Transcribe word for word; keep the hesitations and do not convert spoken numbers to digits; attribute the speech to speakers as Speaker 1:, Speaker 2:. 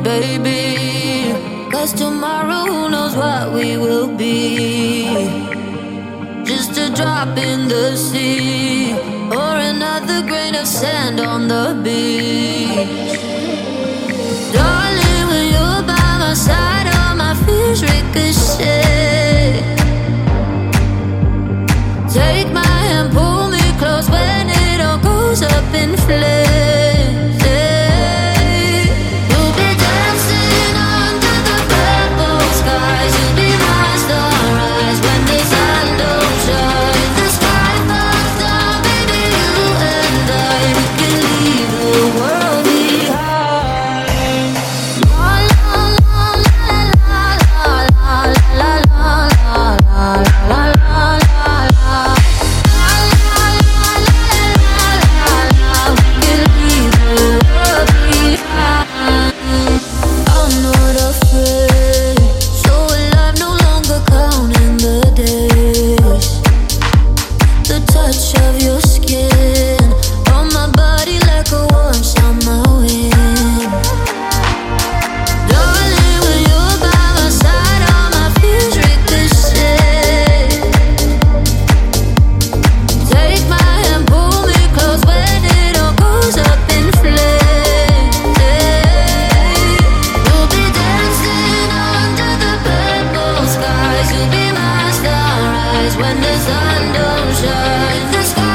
Speaker 1: baby. Cause tomorrow who knows what we will be. Just a drop in the sea, or another grain of sand on the beach. Darling, when you're by my side, all my fears ricochet. Take my hand, pull me close when it all goes up in flames. Yeah. You'll be dancing under the purple skies. You'll be my starrise when the sun don't shine. If the sky falls down, baby, you and I, we can leave the world behind. La la la la la la la la la la la. When the sun don't shine, the sky